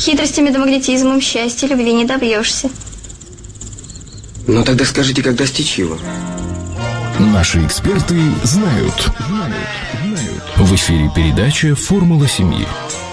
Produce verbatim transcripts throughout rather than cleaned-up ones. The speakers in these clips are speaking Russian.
Хитростями да магнетизмом счастья, любви не добьешься. Ну тогда скажите, как достичь его? Наши эксперты знают. В эфире передача «Формула семьи».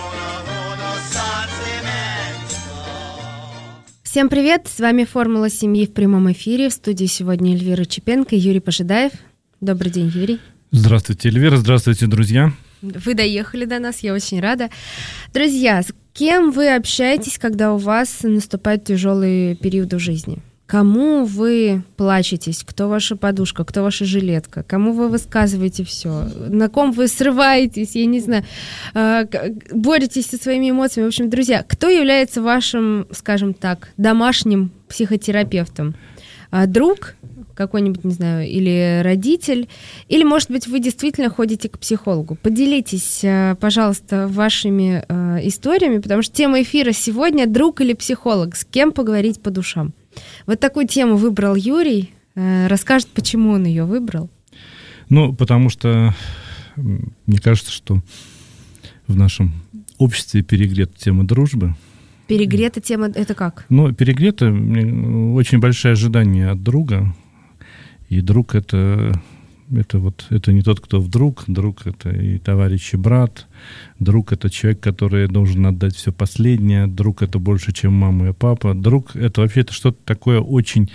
Всем привет, с вами «Формула семьи» в прямом эфире. В студии сегодня Эльвира Чепенко и Юрий Пожидаев. Добрый день, Юрий. Здравствуйте, Эльвира, здравствуйте, друзья. Вы доехали до нас, я очень рада. Друзья, с кем вы общаетесь, когда у вас наступают тяжелые периоды в жизни? Кому вы плачетесь? Кто ваша подушка? Кто ваша жилетка? Кому вы высказываете все? На ком вы срываетесь? Я не знаю. Боретесь со своими эмоциями. В общем, друзья, кто является вашим, скажем так, домашним психотерапевтом? Друг какой-нибудь, не знаю, или родитель? Или, может быть, вы действительно ходите к психологу? Поделитесь, пожалуйста, вашими историями, потому что тема эфира сегодня — друг или психолог? С кем поговорить по душам? Вот такую тему выбрал Юрий. Расскажет, почему он ее выбрал. Ну, потому что мне кажется, что в нашем обществе перегрета тема дружбы. Перегрета тема — это как? Ну, перегрета очень большое ожидание от друга. И друг это, это, вот, это не тот, кто вдруг. Друг — это и товарищ, и брат. Друг — это человек, который должен отдать все последнее. Друг — это больше, чем мама и папа. Друг — это вообще это что-то такое очень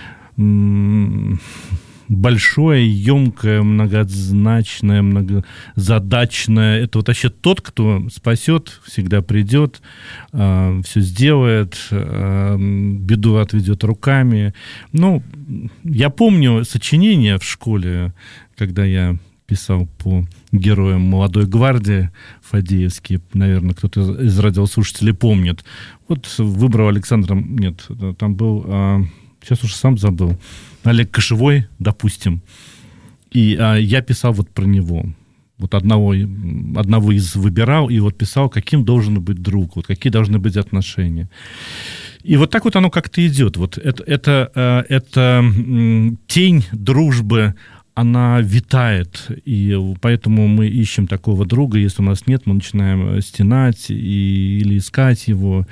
м- большое, емкое, многозначное, многозадачное. Это вот вообще тот, кто спасет, всегда придет, э, все сделает, э, беду отведет руками. Ну, я помню сочинение в школе, когда я писал по героям «Молодой гвардии» Фадеевские, наверное, кто-то из радиослушателей помнит. Вот выбрал Александром, нет, там был, а, сейчас уже сам забыл, Олег Кошевой, допустим. И а, я писал вот про него. Вот одного, одного из выбирал, и вот писал, каким должен быть друг, вот какие должны быть отношения. И вот так вот оно как-то идет. Вот это, это, это тень дружбы, она витает, и поэтому мы ищем такого друга. Если у нас нет, мы начинаем стенать и, или искать его,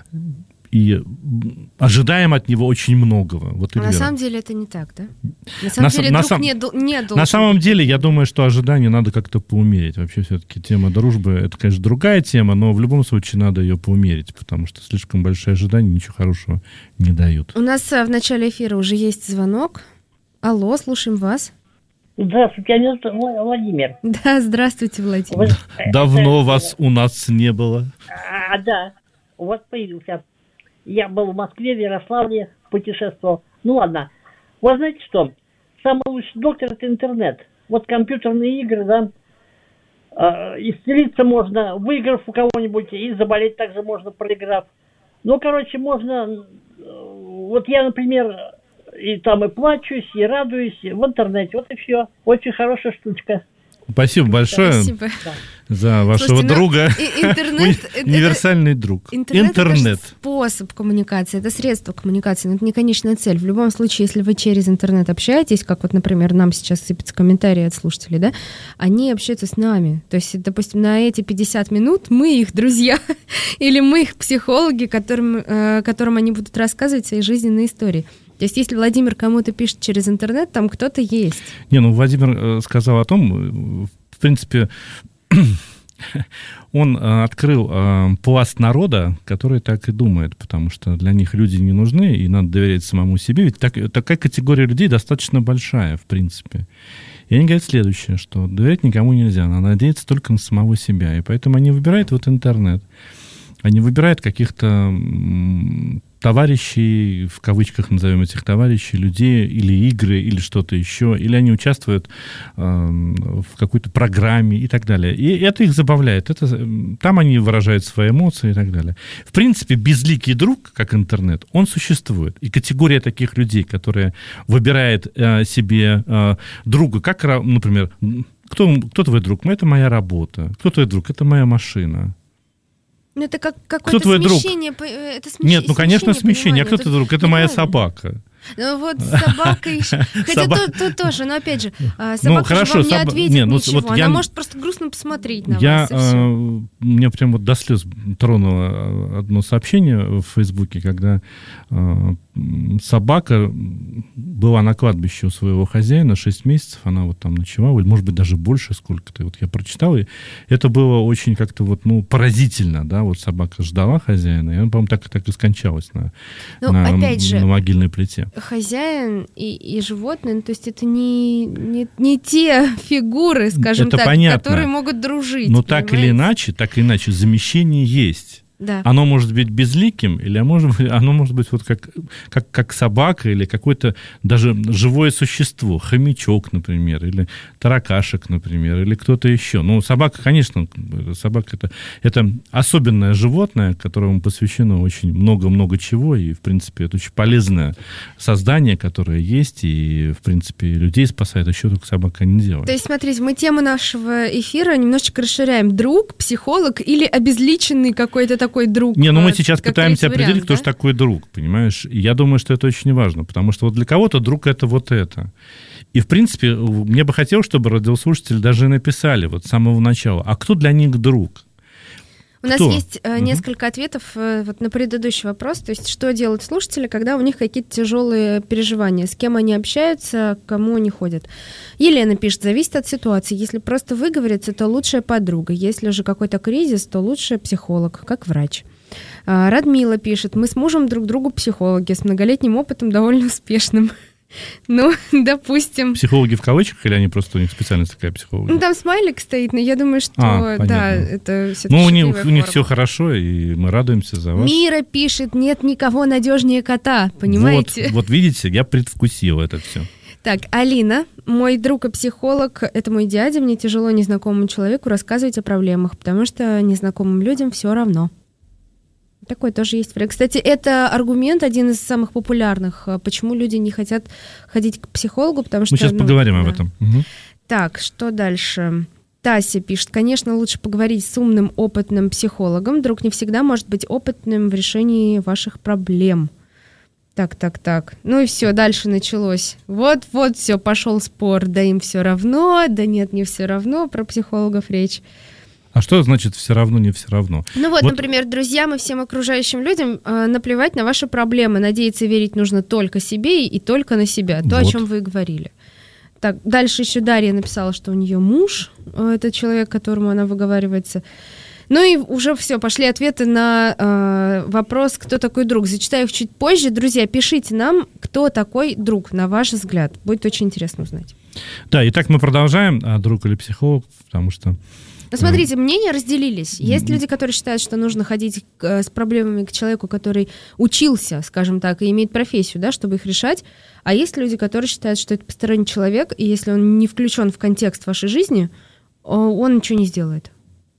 и ожидаем от него очень многого. Вот, на самом деле это не так, да? На самом на, деле на друг сам, не, не должен. На самом деле, я думаю, что ожидание надо как-то поумерить. Вообще все-таки тема дружбы, это, конечно, другая тема, но в любом случае надо ее поумерить, потому что слишком большие ожидания ничего хорошего не дают. У нас в начале эфира уже есть звонок. Алло, слушаем вас. Здравствуйте, меня зовут Владимир. Да, здравствуйте, Владимир. Вы... Давно вас у нас не было. А, да, у вас появился. Я был в Москве, в Ярославле, путешествовал. Ну ладно. Вы знаете что? Самый лучший доктор — это интернет. Вот компьютерные игры, да. Э, исцелиться можно, выиграв у кого-нибудь, и заболеть также можно, проиграв. Ну, короче, можно... Вот я, например, и там и плачусь, и радуюсь в интернете. Вот и все. Очень хорошая штучка. Спасибо большое. Спасибо. За вашего Слушайте, друга. Интернет, универсальный друг. Интернет, интернет. Это способ коммуникации, это средство коммуникации, но это не конечная цель. В любом случае, если вы через интернет общаетесь, как вот, например, нам сейчас сыпятся комментарии от слушателей, да, они общаются с нами. То есть, допустим, на эти пятьдесят минут мы их друзья или мы их психологи, которым, которым они будут рассказывать свои жизненные истории. То есть, если Владимир кому-то пишет через интернет, там кто-то есть. Не, ну, Владимир сказал о том, в принципе, он открыл пласт народа, который так и думает, потому что для них люди не нужны, и надо доверять самому себе. Ведь так, такая категория людей достаточно большая, в принципе. И они говорят следующее, что доверять никому нельзя, надо надеяться только на самого себя. И поэтому они выбирают вот интернет. Они выбирают каких-то товарищей, в кавычках назовем этих товарищей, людей, или игры, или что-то еще, или они участвуют э, в какой-то программе и так далее. И это их забавляет. Это, там они выражают свои эмоции и так далее. В принципе, безликий друг, как интернет, он существует. И категория таких людей, которые выбирают э, себе э, друга, как, например, кто, кто твой друг? Это моя работа. Кто твой друг? Это моя машина. Ну, это как какое-то кто твой смещение. Друг? Это смещ... Нет, ну, конечно, смещение. А кто это... твой друг? Это ну, моя правильно. собака. Ну вот собака еще... Хотя Соба- тут, тут тоже, но опять же, а, Ну, собака хорошо, же вам не соба- ответит не, ну, ничего. вот Она я- может просто грустно посмотреть на Я, вас, и э, все. меня прям вот до слез тронуло одно сообщение в Фейсбуке, когда э, м, собака была на кладбище у своего хозяина шесть месяцев, она вот там ночевала, или, может быть, даже больше сколько-то. Вот я прочитал, и это было очень как-то вот, ну, поразительно, да, вот собака ждала хозяина, и она, по-моему, так, так и скончалась на, Ну, на, опять же, на могильной плите. хозяин и, и животное, ну, то есть это не, не, не те фигуры, скажем Это так, понятно. которые могут дружить. Но так или понимаете? иначе, так или иначе, замещение есть. Да. Оно может быть безликим, или может быть, оно может быть вот как, как, как собака, или какое-то даже живое существо, хомячок, например, или таракашек, например, или кто-то еще. Ну, собака, конечно, собака это, это особенное животное, которому посвящено очень много-много чего, и, в принципе, это очень полезное создание, которое есть, и, в принципе, людей спасает, а что только собака не делает. То есть, смотрите, мы тему нашего эфира немножечко расширяем. Друг, психолог или обезличенный какой-то такой друг? Не, ну мы Вот сейчас как пытаемся третий определить, вариант, кто да? же такой друг, понимаешь? И я думаю, что это очень важно, потому что вот для кого-то друг — это вот это. И, в принципе, мне бы хотелось, чтобы радиослушатели даже написали вот с самого начала, а кто для них друг? У нас Кто? есть э, Мгм. несколько ответов э, вот на предыдущий вопрос. То есть, что делают слушатели, когда у них какие-то тяжелые переживания, с кем они общаются, к кому они ходят. Елена пишет, зависит от ситуации. Если просто выговориться, то лучшая подруга. Если же какой-то кризис, то лучший психолог, как врач. А, Радмила пишет, мы с мужем друг другу психологи, с многолетним опытом довольно успешным. Ну, допустим. Психологи в кавычках, или они просто, у них специальность такая психологи? Ну, там смайлик стоит, но я думаю, что, А, понятно. да, это все-таки Ну, у них, у них все хорошо, и мы радуемся за вас. Мира пишет, нет никого надежнее кота, понимаете? Вот, вот видите, я предвкусил это все. Так, Алина, мой друг и психолог, это мой дядя, мне тяжело незнакомому человеку рассказывать о проблемах, потому что незнакомым людям все равно. Такой тоже есть вариант. Кстати, это аргумент, один из самых популярных, почему люди не хотят ходить к психологу, потому что... Мы сейчас ну, поговорим об да. этом. Мгм. Так, что дальше? Тася пишет, конечно, лучше поговорить с умным, опытным психологом. Друг не всегда может быть опытным в решении ваших проблем. Так, так, так. Ну и все, дальше началось. Вот-вот, все, пошел спор. Да им все равно, да нет, не все равно. Про психологов речь. А что значит все равно, не все равно? Ну вот, Вот- например, друзьям и всем окружающим людям э, наплевать на ваши проблемы. Надеяться и верить нужно только себе и только на себя. То, о Вот. чем вы и говорили. Так, дальше еще Дарья написала, что у нее муж, э, это человек, которому она выговаривается. Ну и уже все, пошли ответы на э, вопрос, кто такой друг. Зачитаю их чуть позже. Друзья, пишите нам, кто такой друг, на ваш взгляд. Будет очень интересно узнать. Да, итак, мы продолжаем. А друг или психолог, потому что... Ну, смотрите, мнения разделились. Есть люди, которые считают, что нужно ходить к, э, с проблемами к человеку, который учился, скажем так, и имеет профессию, да, чтобы их решать. А есть люди, которые считают, что это посторонний человек, и если он не включен в контекст вашей жизни, о, он ничего не сделает.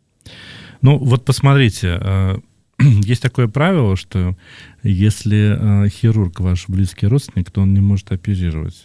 Ну, вот посмотрите, э, есть такое правило, что если э, хирург ваш близкий родственник, то он не может оперировать.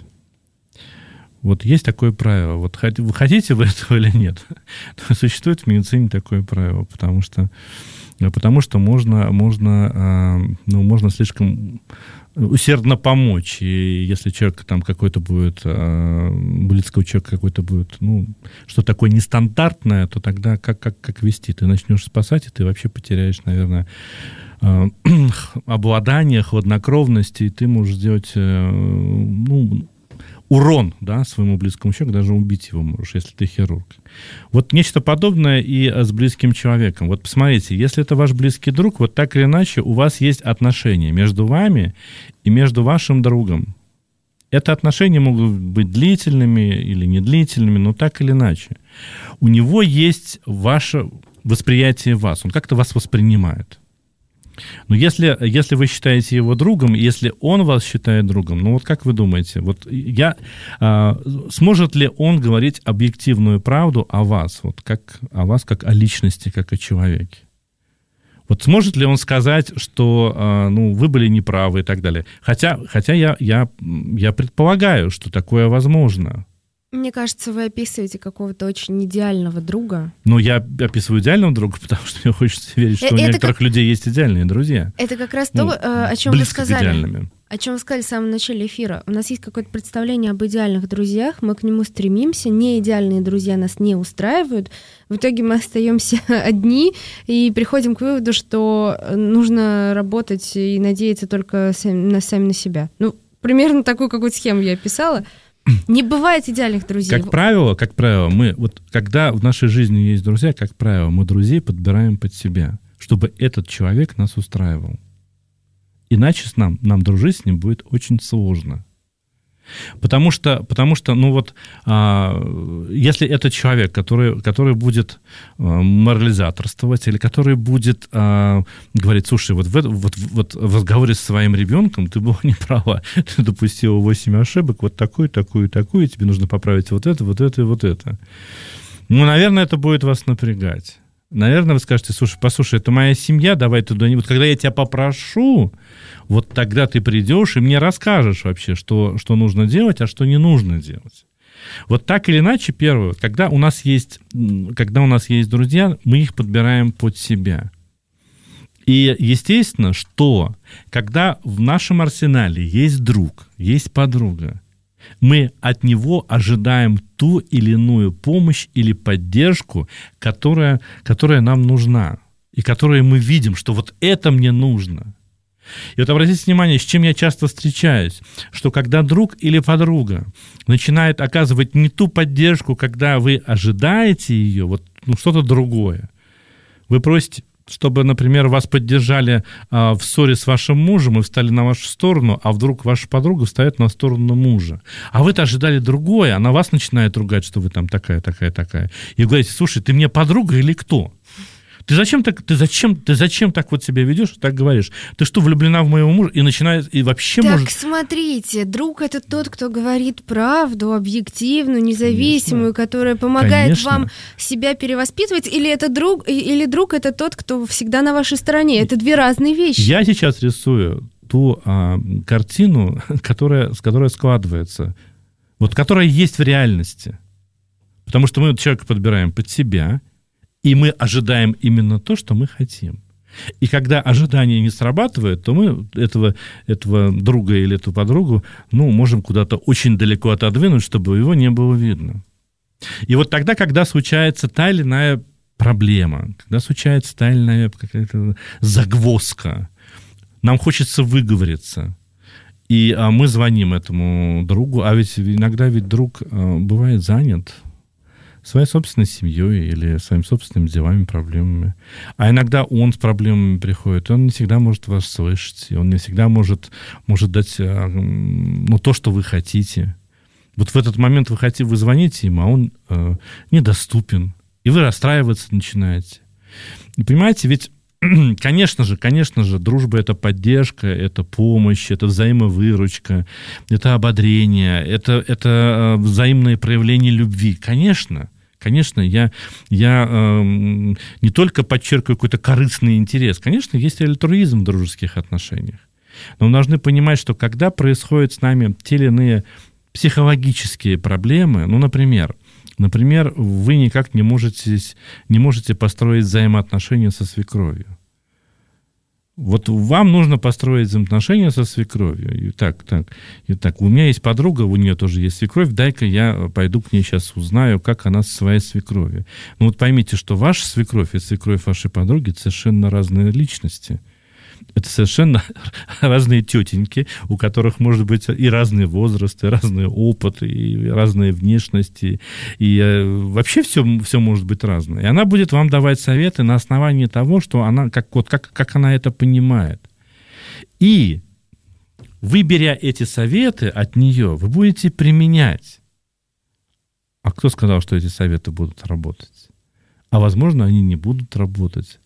Вот есть такое правило. Вот хот- вы хотите вы этого или нет? Но существует в медицине такое правило, потому что, потому что можно, можно, э, ну, можно слишком усердно помочь. И если человек там какой-то будет, э, близкого человека какой-то будет, ну, что такое нестандартное, то тогда как, как, как вести? Ты начнешь спасать, и ты вообще потеряешь, наверное, э, обладание, хладнокровность, и ты можешь сделать, э, ну, урон, да, своему близкому человеку, даже убить его можешь, если ты хирург. Вот нечто подобное и с близким человеком. Вот посмотрите, если это ваш близкий друг, вот так или иначе у вас есть отношения между вами и между вашим другом. Это отношения могут быть длительными или недлительными, но так или иначе. У него есть ваше восприятие вас, он как-то вас воспринимает. Но если, если вы считаете его другом, если он вас считает другом, ну вот как вы думаете, вот я, а, сможет ли он говорить объективную правду о вас, вот как о вас, как о личности, как о человеке? Вот сможет ли он сказать, что а, ну, вы были неправы и так далее? Хотя, хотя я, я, я предполагаю, что такое возможно. Мне кажется, вы описываете какого-то очень идеального друга. Но я описываю идеального друга, потому что мне хочется верить, что Это у некоторых как- людей есть идеальные друзья. Это как раз Ну, то, э, о чем вы близко к сказали. идеальными. О чем вы сказали в самом начале эфира. У нас есть какое-то представление об идеальных друзьях, мы к нему стремимся, неидеальные друзья нас не устраивают. В итоге мы остаемся одни и приходим к выводу, что нужно работать и надеяться только сами на, сами на себя. Ну, примерно такую какую-то схему я описала. Не бывает идеальных друзей. Как правило, как правило, мы вот когда в нашей жизни есть друзья, как правило, мы друзей подбираем под себя, чтобы этот человек нас устраивал. Иначе с нам, нам дружить с ним будет очень сложно. Потому что, потому что ну вот, а, если это человек, который, который будет а, морализаторствовать, или который будет а, говорить, слушай, вот в, вот, вот в разговоре с своим ребенком ты была не права, ты допустила восемь ошибок, вот такую, такую, такую, тебе нужно поправить вот это, вот это и вот это. Ну, наверное, это будет вас напрягать. Наверное, вы скажете, слушай, послушай, это моя семья, давай туда не... Вот когда я тебя попрошу, вот тогда ты придешь и мне расскажешь вообще, что, что нужно делать, а что не нужно делать. Вот так или иначе, первое, когда у нас есть, когда у нас есть друзья, мы их подбираем под себя. И естественно, что когда в нашем арсенале есть друг, есть подруга, мы от него ожидаем ту или иную помощь или поддержку, которая, которая нам нужна, и которую мы видим, что вот это мне нужно. И вот обратите внимание, с чем я часто встречаюсь, что когда друг или подруга начинает оказывать не ту поддержку, когда вы ожидаете ее, вот ну, что-то другое, вы просите, чтобы, например, вас поддержали а, в ссоре с вашим мужем и встали на вашу сторону, а вдруг ваша подруга встает на сторону мужа. А вы-то ожидали другое, она вас начинает ругать, что вы там такая, такая, такая. И вы говорите, слушай, ты мне подруга или кто? Ты зачем так, ты зачем, ты зачем так вот себя ведешь, так говоришь? Ты что, влюблена в моего мужа? И начинает, и вообще так, может... Так, смотрите, друг — это тот, кто говорит правду, объективную, независимую, Конечно. Которая помогает Конечно. Вам себя перевоспитывать, или это друг, или друг — это тот, кто всегда на вашей стороне. Это две разные вещи. Я сейчас рисую ту а, картину, которая, которая складывается, вот которая есть в реальности. Потому что мы человека подбираем под себя, и мы ожидаем именно то, что мы хотим. И когда ожидание не срабатывает, то мы этого, этого друга или эту подругу ну, можем куда-то очень далеко отодвинуть, чтобы его не было видно. И вот тогда, когда случается та или иная проблема, когда случается та или иная какая-то загвоздка, нам хочется выговориться. И а, мы звоним этому другу, а ведь иногда ведь друг а, бывает занят своей собственной семьей или своими собственными делами, проблемами. А иногда он с проблемами приходит, и он не всегда может вас слышать, и он не всегда может, может дать ну, то, что вы хотите. Вот в этот момент вы хотите, вы звоните ему, а он э, недоступен, и вы расстраиваться начинаете. И понимаете, ведь, конечно же, конечно же, дружба — это поддержка, это помощь, это взаимовыручка, это ободрение, это, это взаимное проявление любви. Конечно. Конечно, я, я э, не только подчеркиваю какой-то корыстный интерес. Конечно, есть альтруизм в дружеских отношениях. Но мы должны понимать, что когда происходят с нами те или иные психологические проблемы, ну, например, например, вы никак не можете, не можете построить взаимоотношения со свекровью. Вот вам нужно построить взаимоотношения со свекровью. И так, так, и так. У меня есть подруга, у нее тоже есть свекровь, дай-ка я пойду к ней сейчас узнаю, как она со своей свекровью. Ну вот поймите, что ваша свекровь и свекровь вашей подруги — это совершенно разные личности. Это совершенно разные тетеньки, у которых может быть и разные возрасты, и разные опыты, и разные внешности, и э, вообще все, все может быть разное. И она будет вам давать советы на основании того, что она, как, вот, как, как она это понимает. И вы, беря эти советы от нее, вы будете применять. А кто сказал, что эти советы будут работать? А, возможно, они не будут работать.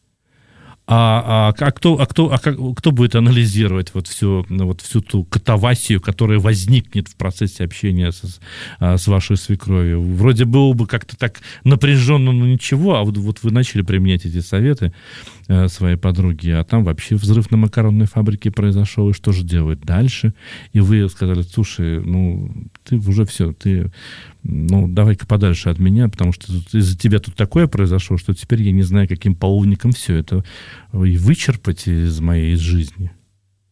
А, а, а, кто, а, кто, а как, кто будет анализировать вот всю, вот всю ту катавасию, которая возникнет в процессе общения с, с вашей свекровью? Вроде было бы как-то так напряженно, но ничего, а вот, вот вы начали применять эти советы э, своей подруги, а там вообще взрыв на макаронной фабрике произошел, и что же делать дальше? И вы сказали, слушай, ну, ты уже все, ты... ну, давай-ка подальше от меня, потому что тут, из-за тебя тут такое произошло, что теперь я не знаю, каким половником все это и вычерпать из моей жизни.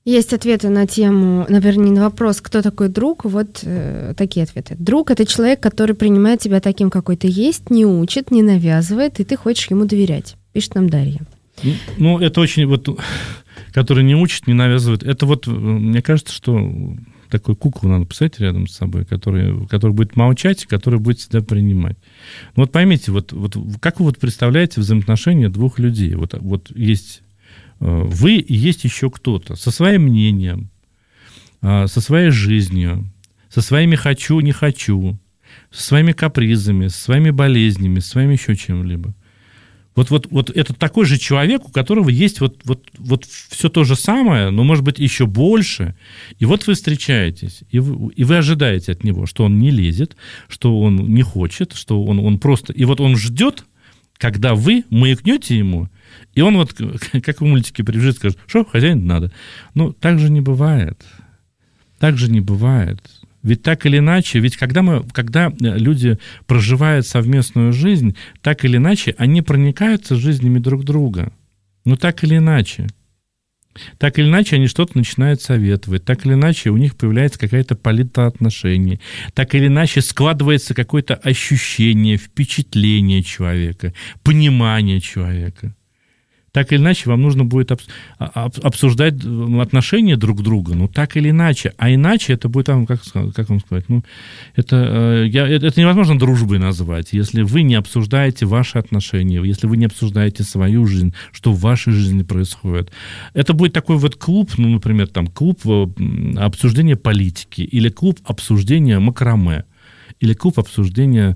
Есть ответы на тему, например, на вопрос, кто такой друг, вот э, такие ответы. Друг — это человек, который принимает тебя таким, какой ты есть, не учит, не навязывает, и ты хочешь ему доверять, пишет нам Дарья. Ну, это очень, вот, который не учит, не навязывает, это вот, мне кажется, что такую куклу надо поставить рядом с собой, который, который будет молчать, который будет себя принимать. Ну, вот поймите, вот, вот как вы вот представляете взаимоотношения двух людей? Вот, вот есть... Вы и есть еще кто-то со своим мнением, со своей жизнью, со своими «хочу, не хочу», со своими капризами, со своими болезнями, со своими еще чем-либо. Вот, вот, вот это такой же человек, у которого есть вот, вот, вот все то же самое, но, может быть, еще больше. И вот вы встречаетесь, и вы, и вы ожидаете от него, что он не лезет, что он не хочет, что он, он просто... И вот он ждет, когда вы маякнете ему, и он вот, как в мультике прибежит, скажет, что, хозяин, надо. Ну, так же не бывает. Так же не бывает. Ведь так или иначе, ведь когда, мы, когда люди проживают совместную жизнь, так или иначе они проникаются жизнями друг друга. Ну, так или иначе. Так или иначе они что-то начинают советовать, так или иначе у них появляется какая-то палитра отношений, так или иначе складывается какое-то ощущение, впечатление человека, понимание человека. Так или иначе вам нужно будет обсуждать отношения друг друга, ну так или иначе, а иначе это будет, как, как вам сказать, ну это, я, это невозможно дружбой назвать, если вы не обсуждаете ваши отношения, если вы не обсуждаете свою жизнь, что в вашей жизни происходит. Это будет такой вот клуб, ну, например, там клуб обсуждения политики или клуб обсуждения макраме. Или клуб обсуждения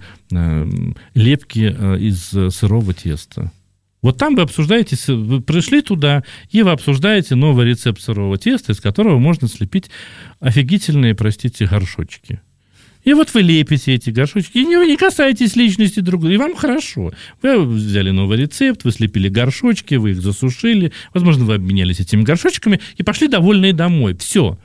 лепки из сырого теста. Вот там вы обсуждаете, вы пришли туда, и вы обсуждаете новый рецепт сырого теста, из которого можно слепить офигительные, простите, горшочки. И вот вы лепите эти горшочки, и вы не касаетесь личности друг друга, и вам хорошо. Вы взяли новый рецепт, вы слепили горшочки, вы их засушили, возможно, вы обменялись этими горшочками и пошли довольные домой. Все.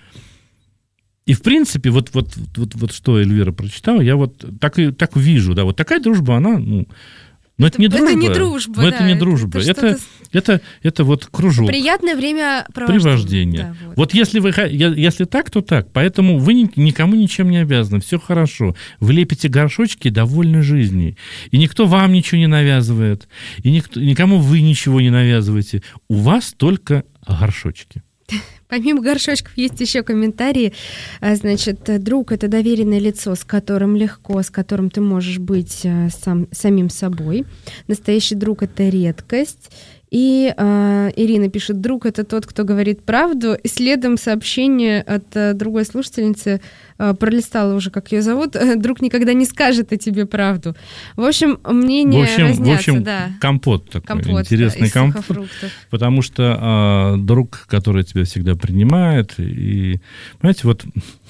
И, в принципе, вот, вот, вот, вот что Эльвира прочитала, я вот так, и, так вижу, да, вот такая дружба, она... Ну, Но это, это не дружба. Это не дружба, Но да, это не дружба. Это, это, это, это вот кружок. Приятное время привождения. Да, вот. Вот если, вы, если так, то так. Поэтому вы никому ничем не обязаны. Все хорошо. Вы лепите горшочки довольны жизнью. И никто вам ничего не навязывает. И никто, никому вы ничего не навязываете. У вас только горшочки. Помимо горшочков есть еще комментарии. Значит, друг — это доверенное лицо, с которым легко, с которым ты можешь быть сам, самим собой. Настоящий друг — это редкость. И э, Ирина пишет, друг — это тот, кто говорит правду. И следом сообщение от э, другой слушательницы, э, пролистала уже, как ее зовут, друг никогда не скажет о тебе правду. В общем, мнения в общем, разнятся. В общем, да. компот такой, компот, интересный да, компот. Потому что э, друг, который тебя всегда принимает. И, понимаете, вот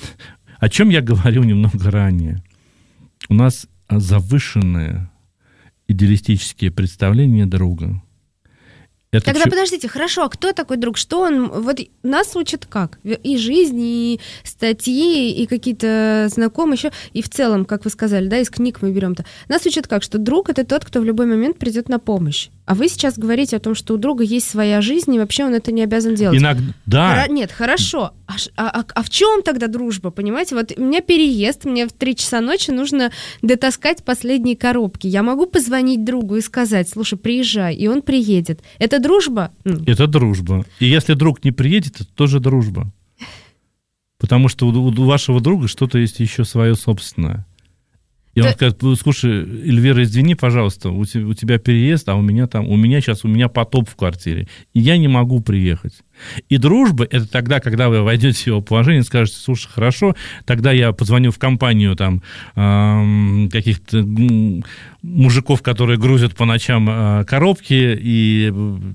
о чем я говорил немного ранее. У нас завышенные идеалистические представления друга. Это Тогда чё... подождите, хорошо, а кто такой друг? Что он... Вот нас учат как? И жизнь, и статьи, и какие-то знакомые еще, и в целом, как вы сказали, да, из книг мы берем-то. Нас учат как? Что друг — это тот, кто в любой момент придет на помощь. А вы сейчас говорите о том, что у друга есть своя жизнь, и вообще он это не обязан делать. Иногда, да. Хора... Нет, хорошо. А, а, а в чем тогда дружба, понимаете? Вот у меня переезд, мне в три часа ночи нужно дотаскать последние коробки. Я могу позвонить другу и сказать, слушай, приезжай, и он приедет. Это дружба? Это дружба. И если друг не приедет, это тоже дружба. Потому что у, у вашего друга что-то есть еще свое собственное. И да. Он скажет, слушай, Эльвира, извини, пожалуйста, у тебя, у тебя переезд, а у меня там, у меня сейчас, у меня потоп в квартире, и я не могу приехать. И дружба — это тогда, когда вы войдете в его положение и скажете, слушай, хорошо, тогда я позвоню в компанию там э, каких-то мужиков, которые грузят по ночам э, коробки, и...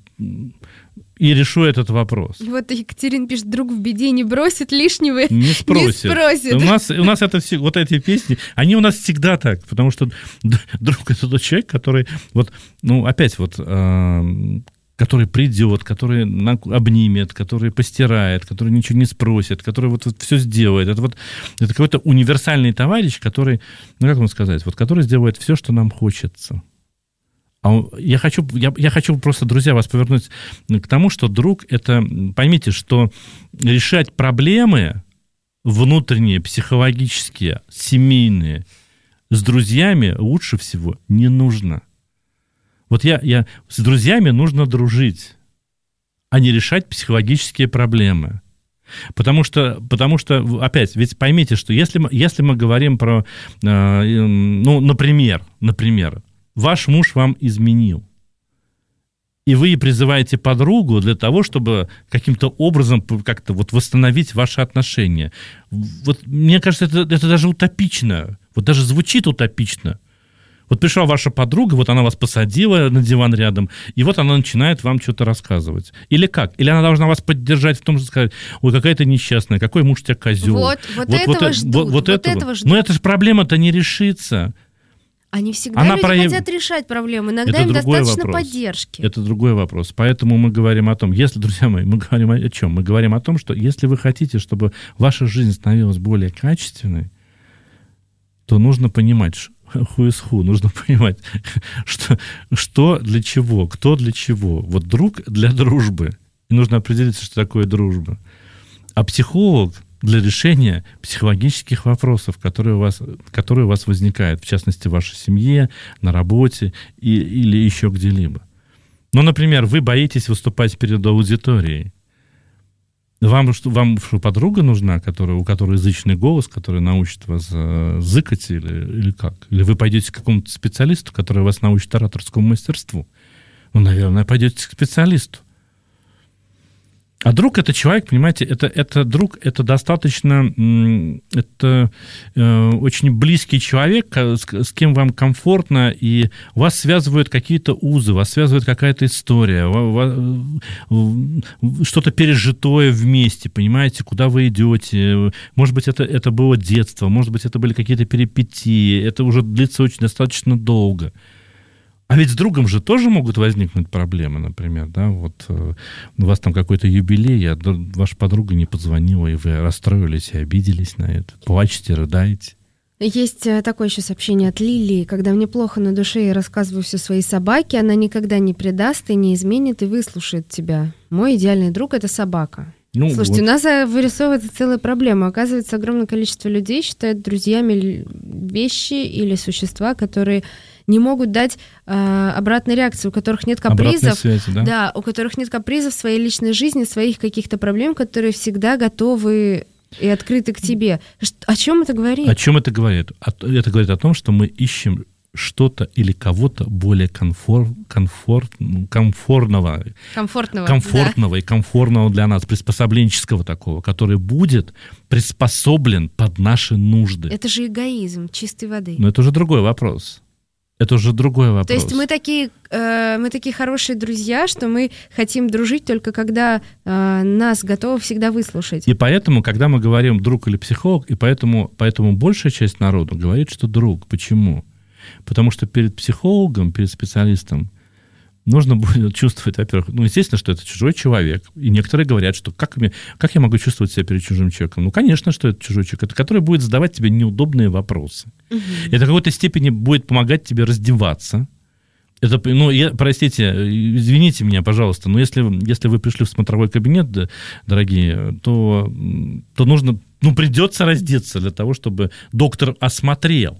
и решу этот вопрос. Вот Екатерина пишет, друг в беде не бросит, лишнего не спросит. Не спросит. У нас, у нас это все, вот эти песни, они у нас всегда так, потому что друг — это тот человек, который, вот, ну, опять вот, э, который придет, который обнимет, который постирает, который ничего не спросит, который вот, вот все сделает. Это вот это какой-то универсальный товарищ, который, ну, как вам сказать, вот, который сделает все, что нам хочется. А я хочу, я, я хочу просто, друзья, вас повернуть к тому, что друг — это, поймите, что решать проблемы внутренние, психологические, семейные с друзьями лучше всего не нужно. Вот я, я с друзьями нужно дружить, а не решать психологические проблемы. Потому что, потому что, опять, ведь поймите, что если мы, если мы говорим про, э, ну, например, например, ваш муж вам изменил, и вы призываете подругу для того, чтобы каким-то образом как-то вот восстановить ваши отношения. Вот мне кажется, это, это даже утопично. Вот даже звучит утопично. Вот пришла ваша подруга, вот она вас посадила на диван рядом, и вот она начинает вам что-то рассказывать. Или как? Или она должна вас поддержать в том, что сказать: ой, какая ты несчастная, какой муж у тебя козел. Вот, вот, вот этого вот, ждут. Вот, вот, вот этого. этого ждут. Но эта же проблема-то не решится. Они всегда Она люди прояв... хотят решать проблемы, иногда это им достаточно вопрос. поддержки. Это другой вопрос. Поэтому мы говорим о том, если, друзья мои, мы говорим о чем? Мы говорим о том, что если вы хотите, чтобы ваша жизнь становилась более качественной, то нужно понимать, who is who, нужно понимать, что, что для чего, кто для чего. Вот друг для дружбы. И нужно определиться, что такое дружба. А психолог для решения психологических вопросов, которые у вас, которые у вас возникают, в частности, в вашей семье, на работе и, или еще где-либо. Ну, например, вы боитесь выступать перед аудиторией. Вам, что, вам что, подруга нужна, которая, у которой язычный голос, который научит вас э, зыкать или, или как? Или вы пойдете к какому-то специалисту, который вас научит ораторскому мастерству? Ну, наверное, пойдете к специалисту. А друг — это человек, понимаете, это, это друг, это достаточно, это э, очень близкий человек, с, с кем вам комфортно, и вас связывают какие-то узы, вас связывает какая-то история, что-то пережитое вместе, понимаете, куда вы идете. Может быть, это, это было детство, может быть, это были какие-то перипетии, это уже длится очень достаточно долго. А ведь с другом же тоже могут возникнуть проблемы, например, да, вот э, у вас там какой-то юбилей, а ваша подруга не позвонила, и вы расстроились и обиделись на это, плачете, рыдаете. Есть такое еще сообщение от Лилии: когда мне плохо на душе, я рассказываю все своей собаке, она никогда не предаст и не изменит, и выслушает тебя. Мой идеальный друг — это собака. Ну, слушайте, вот. У нас вырисовывается целая проблема. Оказывается, огромное количество людей считают друзьями вещи или существа, которые не могут дать э, обратной реакции, у которых нет капризов, связи, да? Да, у которых нет капризов в своей личной жизни, своих каких-то проблем, которые всегда готовы и открыты к тебе. О чем это говорит? О чем это говорит? Это говорит о том, что мы ищем что-то или кого-то более комфорт, комфорт, комфортного, комфортного, комфортного да. и комфортного для нас, приспособленческого такого, который будет приспособлен под наши нужды. Это же эгоизм чистой воды. Но это уже другой вопрос. Это уже другой вопрос. То есть мы такие, э, мы такие хорошие друзья, что мы хотим дружить только когда э, нас готовы всегда выслушать. И поэтому, когда мы говорим друг или психолог, и поэтому, поэтому большая часть народу говорит, что друг. Почему? Потому что перед психологом, перед специалистом нужно будет чувствовать, во-первых, ну, естественно, что это чужой человек. И некоторые говорят, что как, мне, как я могу чувствовать себя перед чужим человеком? Ну, конечно, что это чужой человек, это который будет задавать тебе неудобные вопросы. Угу. Это в какой-то степени будет помогать тебе раздеваться. Это, ну, я, простите, извините меня, пожалуйста, но если, если вы пришли в смотровой кабинет, да, дорогие, то, то нужно, ну, придется раздеться для того, чтобы доктор осмотрел.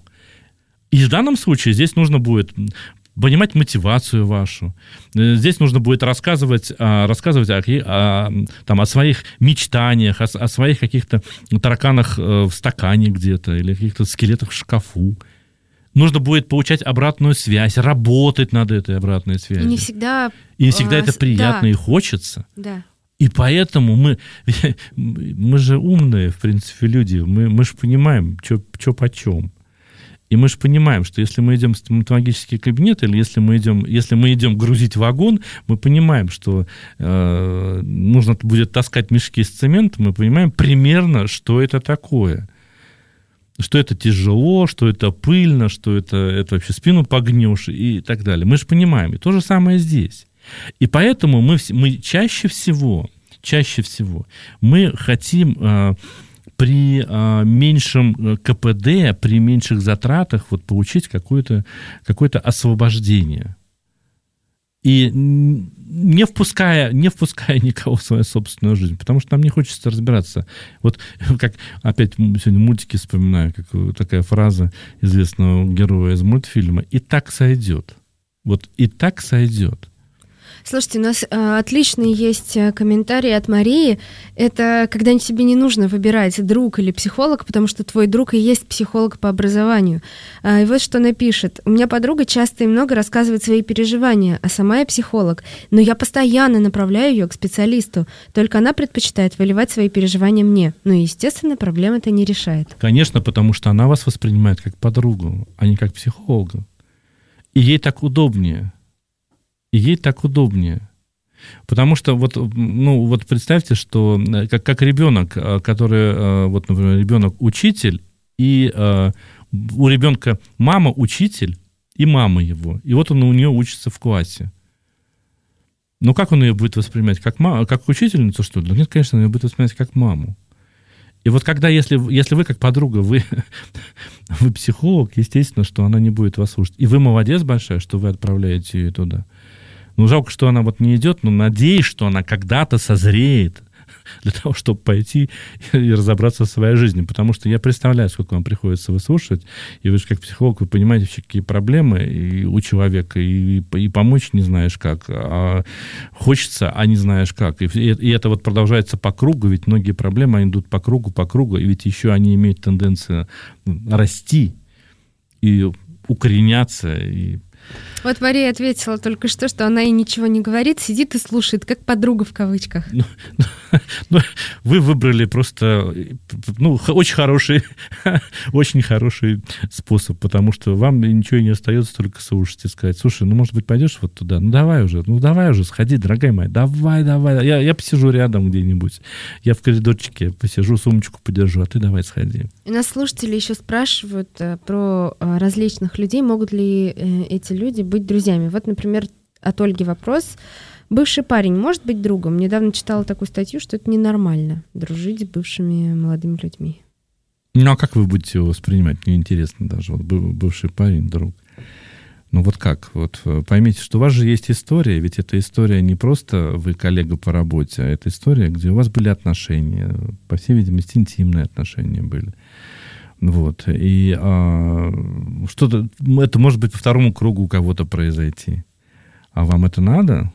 И в данном случае здесь нужно будет понимать мотивацию вашу. Здесь нужно будет рассказывать, рассказывать о, о, там, о своих мечтаниях, о, о своих каких-то тараканах в стакане где-то или каких-то скелетах в шкафу. Нужно будет получать обратную связь, работать над этой обратной связью. И не всегда... И не всегда а, это приятно да. и хочется. Да. И поэтому мы, мы же умные, в принципе, люди. Мы, мы же понимаем, что почем. И мы же понимаем, что если мы идем в стоматологический кабинет, или если мы идем, если мы идем грузить вагон, мы понимаем, что э, нужно будет таскать мешки с цементом, мы понимаем примерно, что это такое. Что это тяжело, что это пыльно, что это, это вообще спину погнешь и так далее. Мы же понимаем. И то же самое здесь. И поэтому мы, мы чаще всего, чаще всего мы хотим... Э, при а, меньшем КПД, при меньших затратах вот, получить какое-то, какое-то освобождение. И не впуская, не впуская никого в свою собственную жизнь, потому что нам не хочется разбираться. Вот как опять сегодня мультики вспоминаю, как такая фраза известного героя из мультфильма: «И так сойдет». Вот «и так сойдет». Слушайте, у нас э, отличный есть комментарий от Марии. Это когда тебе не нужно выбирать, друг или психолог, потому что твой друг и есть психолог по образованию. А, и вот что она пишет. У меня подруга часто и много рассказывает свои переживания, а сама я психолог. Но я постоянно направляю ее к специалисту. Только она предпочитает выливать свои переживания мне. Ну и, естественно, проблем это не решает. Конечно, потому что она вас воспринимает как подругу, а не как психолога. И ей так удобнее. И ей так удобнее. Потому что вот, ну, вот представьте, что как, как ребенок, который, вот, например, ребенок-учитель, и uh, у ребенка мама учитель и мама его. И вот он у нее учится в классе. Ну, как он ее будет воспринимать? Как, ма- как учительницу, что ли? Да нет, конечно, он ее будет воспринимать как маму. И вот когда, если, если вы как подруга, вы, вы психолог, естественно, что она не будет вас слушать. И вы молодец большая, что вы отправляете ее туда. Ну, жалко, что она вот не идет, но надеюсь, что она когда-то созреет для того, чтобы пойти и разобраться в своей жизни. Потому что я представляю, сколько вам приходится выслушивать, и вы же как психолог, вы понимаете, какие проблемы и у человека, и, и помочь не знаешь как, а хочется, а не знаешь как. И, и это вот продолжается по кругу, ведь многие проблемы, они идут по кругу, по кругу, и ведь еще они имеют тенденцию расти и укореняться, и Вот Мария ответила только что, что она ей ничего не говорит, сидит и слушает, как подруга в кавычках. Ну, ну, вы выбрали просто ну, очень хороший, очень хороший способ, потому что вам ничего не остается, только слушать и сказать: слушай, ну, может быть, пойдешь вот туда? Ну, давай уже, ну, давай уже, сходи, дорогая моя, давай, давай. Я, я посижу рядом где-нибудь, я в коридорчике посижу, сумочку подержу, а ты давай сходи. И нас слушатели еще спрашивают э, про э, различных людей, могут ли э, эти люди быть друзьями. Вот, например, от Ольги вопрос. Бывший парень может быть другом? Недавно читала такую статью, что это ненормально дружить с бывшими молодыми людьми. Ну, а как вы будете его воспринимать? Мне интересно даже. Вот бывший парень, друг. Ну, вот как? Вот поймите, что у вас же есть история, ведь эта история не просто вы коллега по работе, а это история, где у вас были отношения, по всей видимости, интимные отношения были. Вот. И а, что-то, это может быть по второму кругу у кого-то произойти. А вам это надо?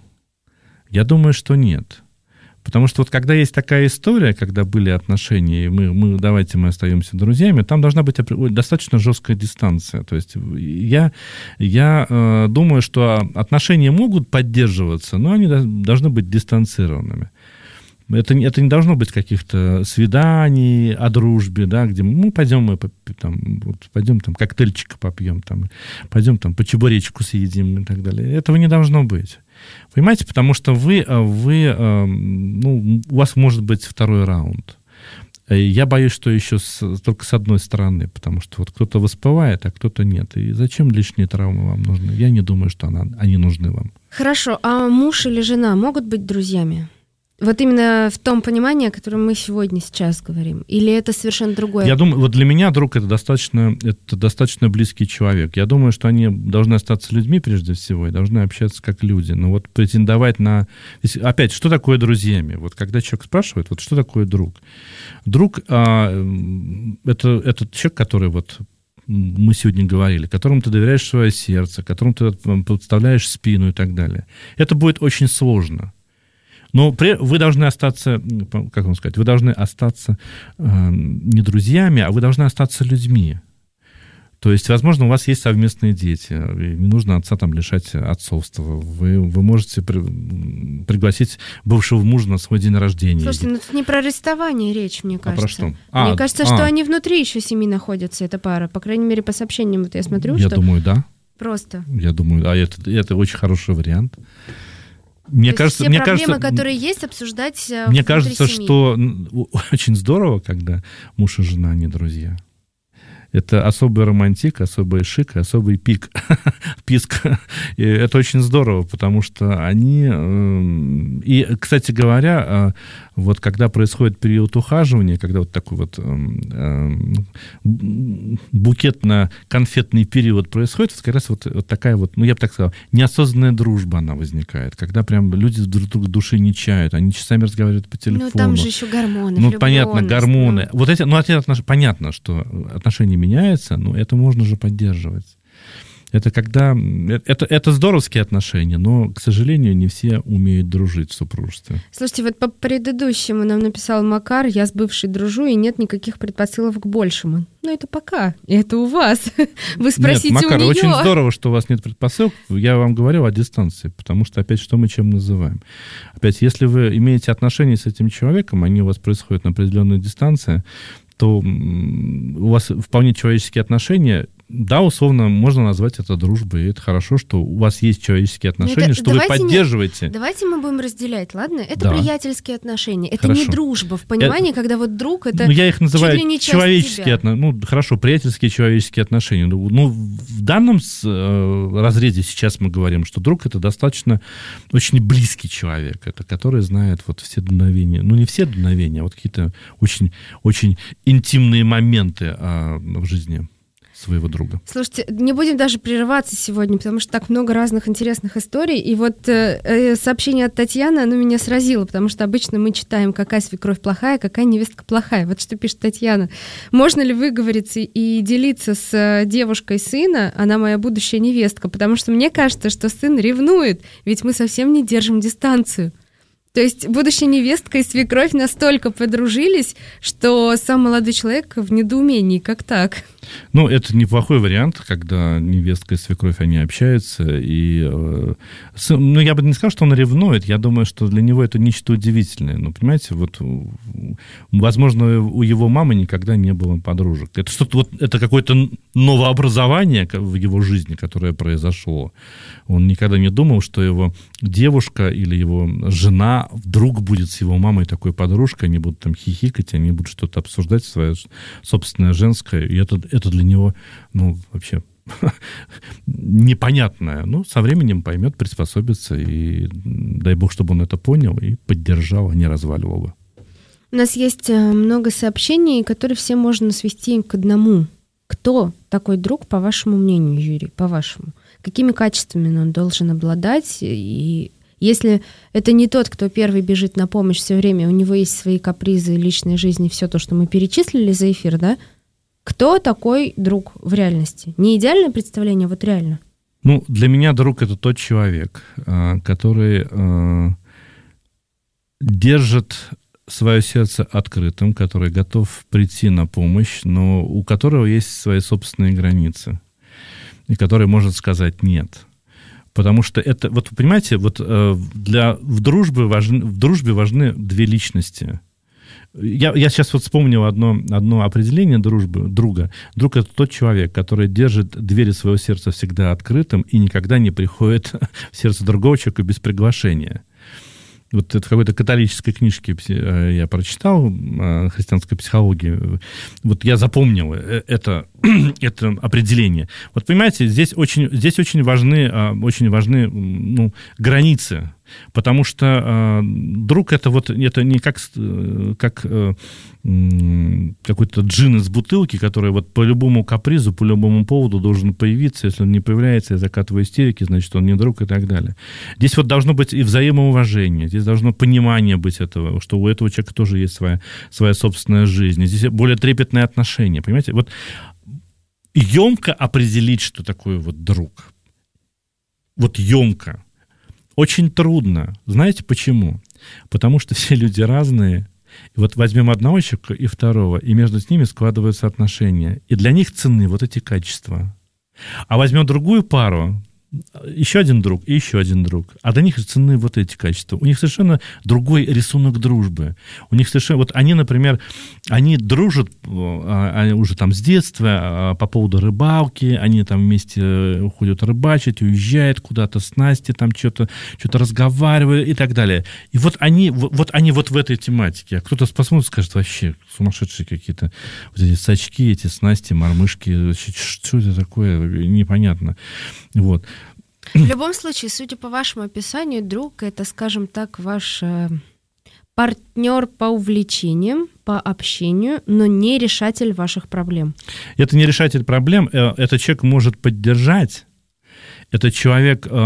Я думаю, что нет. Потому что вот когда есть такая история, когда были отношения, и мы, мы давайте мы остаемся друзьями, там должна быть достаточно жесткая дистанция. То есть я, я э, думаю, что отношения могут поддерживаться, но они должны быть дистанцированными. Это, это не должно быть каких-то свиданий о дружбе, да, где мы ну, пойдем, мы там, вот, пойдем там коктейльчика попьем, там, пойдем там по чебуречку съедим и так далее. Этого не должно быть. Понимаете, потому что вы, вы, ну, у вас может быть второй раунд. Я боюсь, что еще с, только с одной стороны, потому что вот кто-то воспевает, а кто-то нет. И зачем лишние травмы вам нужны? Я не думаю, что она, они нужны вам. Хорошо, а муж или жена могут быть друзьями? Вот именно в том понимании, о котором мы сегодня сейчас говорим? Или это совершенно другое? Я думаю, вот для меня друг это достаточно, это достаточно близкий человек. Я думаю, что они должны остаться людьми прежде всего и должны общаться как люди. Но вот претендовать на... Опять, что такое друзьями? Вот когда человек спрашивает, вот что такое друг? Друг а, это, это человек, который вот... мы сегодня говорили, которому ты доверяешь свое сердце, которому ты подставляешь спину и так далее. Это будет очень сложно. Но вы должны остаться, как вам сказать, вы должны остаться э, не друзьями, а вы должны остаться людьми. То есть, возможно, у вас есть совместные дети, не нужно отца там лишать отцовства. Вы, вы можете при, пригласить бывшего мужа на свой день рождения. Слушайте, ну это не про расставание речь, мне кажется. А про что? Мне А, кажется, а. что они внутри еще семьи находятся, эта пара. По крайней мере, по сообщениям вот я смотрю, я что... думаю, да. Просто. Я думаю, а это, это очень хороший вариант. Мне То кажется, все мне проблемы, кажется, которые есть, обсуждать мне кажется, семьи. что очень здорово, когда муж и жена не друзья. Это особый романтик, особый шик, особый пик, писк. И это очень здорово, потому что они... И, кстати говоря, вот когда происходит период ухаживания, когда вот такой вот букетно-конфетный период происходит, как раз вот, вот такая вот, ну, я бы так сказал, неосознанная дружба она возникает, когда прям люди друг друга души не чают, они часами разговаривают по телефону. Ну, там же еще гормоны, Ну, понятно, гормоны. Ну. Вот эти, ну, эти отнош... понятно, что отношения меняются, но это можно же поддерживать. Это когда... Это, это здоровские отношения, но, к сожалению, не все умеют дружить в супружестве. Слушайте, вот по предыдущему нам написал Макар, я с бывшей дружу, и нет никаких предпосылок к большему. Ну, это пока, и это у вас. Вы спросите нет, Макар, у нее. очень здорово, что у вас нет предпосылок. Я вам говорю о дистанции, потому что, опять, что мы чем называем? Опять, если вы имеете отношения с этим человеком, они у вас происходят на определенной дистанции, то у вас вполне человеческие отношения. Да, условно, можно назвать это дружбой, и это хорошо, что у вас есть человеческие отношения, это, что вы поддерживаете. Не, давайте мы будем разделять, ладно? Это да. приятельские отношения, это хорошо. Не дружба в понимании, это, когда вот друг, это ну, я их называю чуть ли не часть человеческие отношения. Ну, хорошо, приятельские человеческие отношения. Ну, в данном разрезе сейчас мы говорим, что друг — это достаточно очень близкий человек, это который знает вот все дуновения. Ну, не все дуновения, а вот какие-то очень, очень интимные моменты а, в жизни своего друга. Слушайте, не будем даже прерываться сегодня, потому что так много разных интересных историй. И вот э, сообщение от Татьяны, оно меня сразило, потому что обычно мы читаем, какая свекровь плохая, какая невестка плохая. Вот что пишет Татьяна. Можно ли выговориться и делиться с девушкой сына, она моя будущая невестка? Потому что мне кажется, что сын ревнует, ведь мы совсем не держим дистанцию. То есть будущая невестка и свекровь настолько подружились, что сам молодой человек в недоумении. Как так? Ну, это неплохой вариант, когда невестка и свекровь, они общаются. И, э, с, ну, я бы не сказал, что он ревнует. Я думаю, что для него это нечто удивительное. Ну, понимаете, вот, возможно, у его мамы никогда не было подружек. Это что-то вот, это какое-то новообразование в его жизни, которое произошло. Он никогда не думал, что его девушка или его жена вдруг будет с его мамой такой подружкой, они будут там хихикать, они будут что-то обсуждать, свое собственное женское, и это, это для него, ну, вообще непонятное. Ну, со временем поймет, приспособится, и дай бог, чтобы он это понял и поддержал, а не разваливал бы. У нас есть много сообщений, которые все можно свести к одному. Кто такой друг, по вашему мнению, Юрий, по-вашему? Какими качествами он должен обладать? И если это не тот, кто первый бежит на помощь все время, у него есть свои капризы, личной жизни, все то, что мы перечислили за эфир, да? Кто такой друг в реальности? Не идеальное представление, а вот реально. Ну, для меня друг — это тот человек, который держит свое сердце открытым, который готов прийти на помощь, но у которого есть свои собственные границы, и который может сказать «нет». Потому что это, вот понимаете, вот для, в, дружбе важны, в дружбе важны две личности. Я, я сейчас вот вспомнил одно, одно определение дружбы, друга. Друг — это тот человек, который держит двери своего сердца всегда открытым и никогда не приходит в сердце другого человека без приглашения. Вот это в какой-то католической книжке я прочитал, христианской психологии. Вот я запомнил это, это определение. Вот понимаете, здесь очень, здесь очень важны, очень важны ну, границы. Потому что э, друг — это вот это не как, как э, какой-то джин из бутылки, который вот по любому капризу, по любому поводу должен появиться. Если он не появляется, я закатываю истерики, значит, он не друг и так далее. Здесь вот должно быть и взаимоуважение, здесь должно понимание быть этого, что у этого человека тоже есть своя, своя собственная жизнь. Здесь более трепетные отношения, понимаете? Вот емко определить, что такое вот друг. Вот емко. Очень трудно. Знаете почему? Потому что все люди разные. И вот возьмем одного человека и второго, и между ними складываются отношения. И для них ценны вот эти качества. А возьмем другую пару, еще один друг и еще один друг. А для них ценны вот эти качества. У них совершенно другой рисунок дружбы. У них совершенно... Вот они, например, они дружат они уже там с детства по поводу рыбалки, они там вместе уходят рыбачить, уезжают куда-то, снасти там что-то, что-то разговаривают и так далее. И вот они вот, они вот в этой тематике. А кто-то посмотрит и скажет, вообще сумасшедшие какие-то вот эти сачки, эти снасти, мормышки. Что это такое? Непонятно. Вот. В любом случае, судя по вашему описанию, друг — это, скажем так, ваш э, партнер по увлечениям, по общению, но не решатель ваших проблем. Это не решатель проблем, этот человек может поддержать, этот человек э,